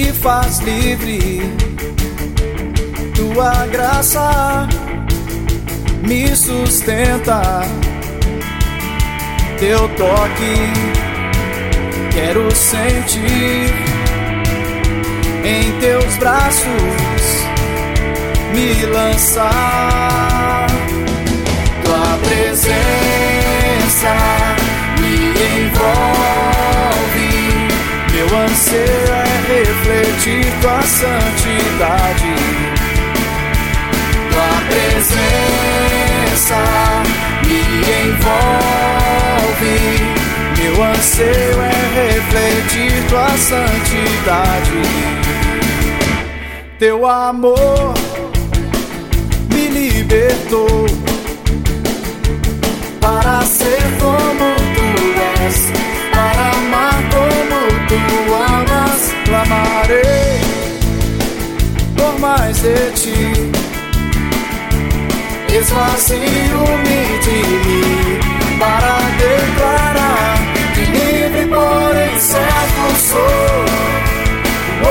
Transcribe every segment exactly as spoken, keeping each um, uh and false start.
me faz livre. Tua graça me sustenta. Teu toque quero sentir. Em teus braços me lançar. Tua presença me envolve. Meu anseio é refletir tua santidade. Tua presença me envolve. Meu anseio é refletir tua santidade. Teu amor me libertou para ser como tu és, para amar como tu amas. Clamarei por mais de ti, esvazio-me de mim, para declarar que livre, porém servo sou. Oh,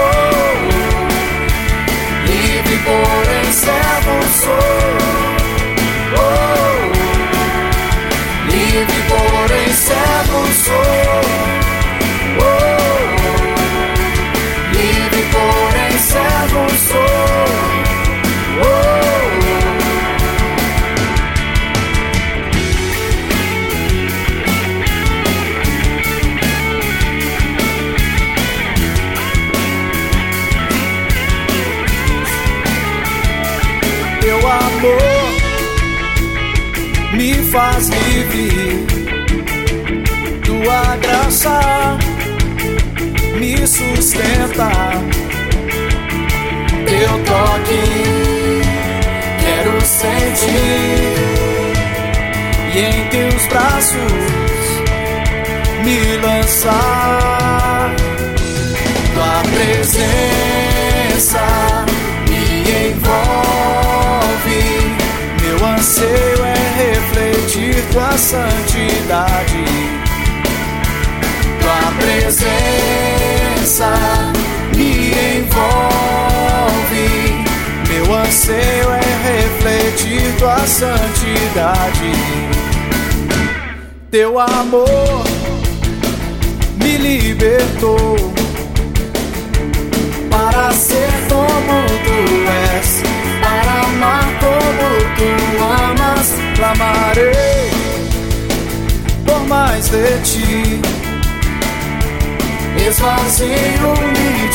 livre, porém servo sou. Oh, livre, porém servo sou. Oh, livre, porém servo sou. Oh, teu amor me faz livre. Tua graça me sustenta. Teu toque quero sentir. E em teus braços me lançar. Tua presença me envolve. Meu anseio é refletir tua santidade. Tua presença me envolve. Meu anseio é refletir tua santidade. Teu amor me libertou para ser como tu és, para amar como tu amas. Clamarei por mais de ti, esvazio-me